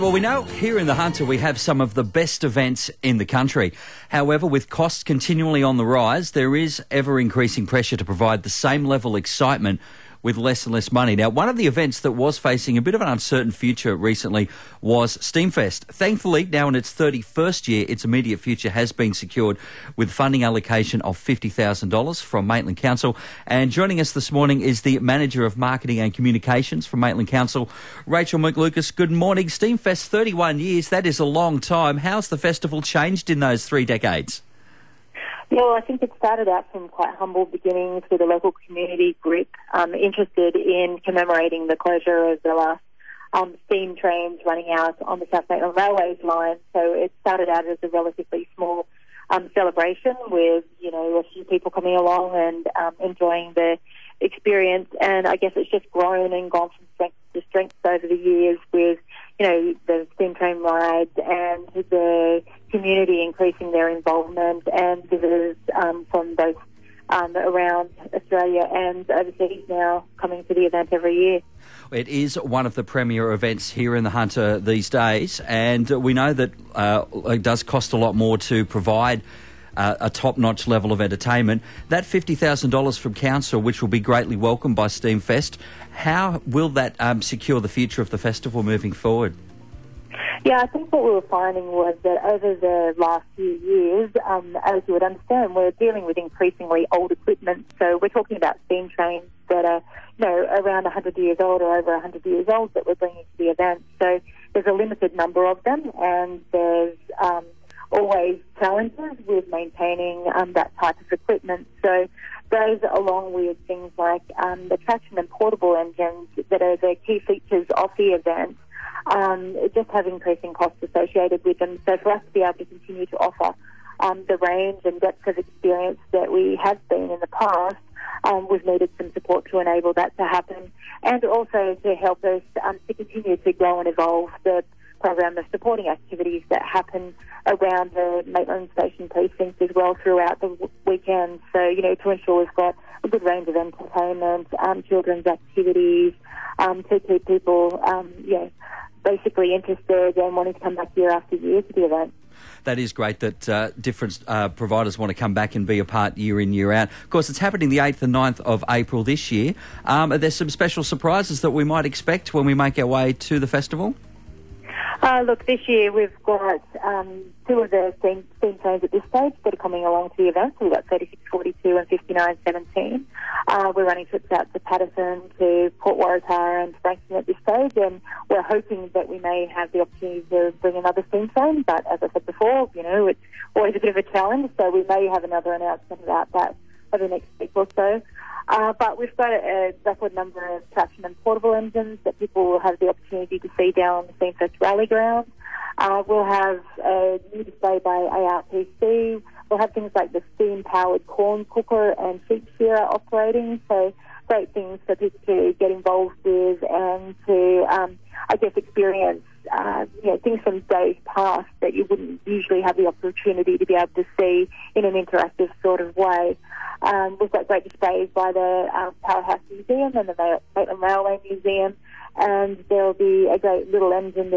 Well, we know here in the Hunter we have some of the best events in the country. However, with costs continually on the rise, there is ever-increasing pressure to provide the same level of excitement with less and less money. Now, one of the events that was facing a bit of an uncertain future recently was Steamfest. Thankfully, now in its 31st year, its immediate future has been secured with funding allocation of $50,000 from Maitland Council. And joining us this morning is the Manager of Marketing and Communications from Maitland Council, Rachel McLucas. Good morning. Steamfest, 31 years, that is a long time. How's the festival changed in those 3 decades? Yeah, well, I think it started out from quite humble beginnings with a local community group interested in commemorating the closure of the last steam trains running out on the South Maitland Railways line. So it started out as a relatively small celebration with, a few people coming along and enjoying the experience. And I guess it's just grown and gone from strength to strength over the years with, the steam train rides and the community increasing their involvement and visitors from both around Australia and overseas now coming to the event every year. It is one of the premier events here in the Hunter these days, and we know that it does cost a lot more to provide a top-notch level of entertainment. That $50,000 from Council, which will be greatly welcomed by Steamfest, how will that secure the future of the festival moving forward? Yeah, I think what we were finding was that over the last few years, as you would understand, we're dealing with increasingly old equipment. So we're talking about steam trains that are, around 100 years old or over 100 years old that we're bringing to the event. So there's a limited number of them, and there's always challenges with maintaining that type of equipment. So those, along with things like the traction and portable engines that are the key features of the event, just have increasing costs associated with them. So for us to be able to continue to offer the range and depth of experience that we have been in the past, we've needed some support to enable that to happen, and also to help us to continue to grow and evolve the program of supporting activities that happen around the Maitland Station precinct as well throughout the weekend. So, to ensure we've got a good range of entertainment, children's activities, to keep people, basically interested and wanting to come back year after year to the event. That is great that different providers want to come back and be a part year in, year out. Of course, it's happening the 8th and 9th of April this year. Are there some special surprises that we might expect when we make our way to the festival? Look, this year we've got two of the steam trains at this stage that are coming along to the event. So we've got 3642 and 5917. We're running trips out to Paterson, to Port Waratah and Frankston at this stage, and we're hoping that we may have the opportunity to bring another steam train. But as I said before, it's always a bit of a challenge, so we may have another announcement about that over the next week or so. But we've got a record number of traction and portable engines that people will have the opportunity to see down on the Steamfest Rally Ground. We'll have a new display by ARPC. We'll have things like the steam-powered corn cooker and sheep shearer operating. So great things for people to get involved with and to, experience things from days past that you wouldn't usually have the opportunity to be able to see in an interactive sort of way. We've got great displays by the Powerhouse Museum and the Maitland Railway Museum, and there'll be a great little engines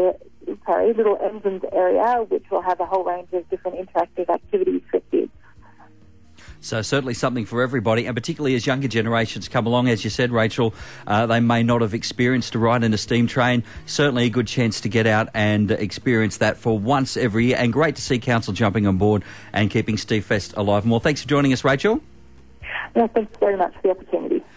area which will have a whole range of different interactive activities for kids. So certainly something for everybody, and particularly as younger generations come along, as you said, Rachel, they may not have experienced a ride in a steam train. Certainly a good chance to get out and experience that for once every year, and great to see Council jumping on board and keeping Steamfest alive more. Thanks for joining us, Rachel. Yeah, thanks very much for the opportunity.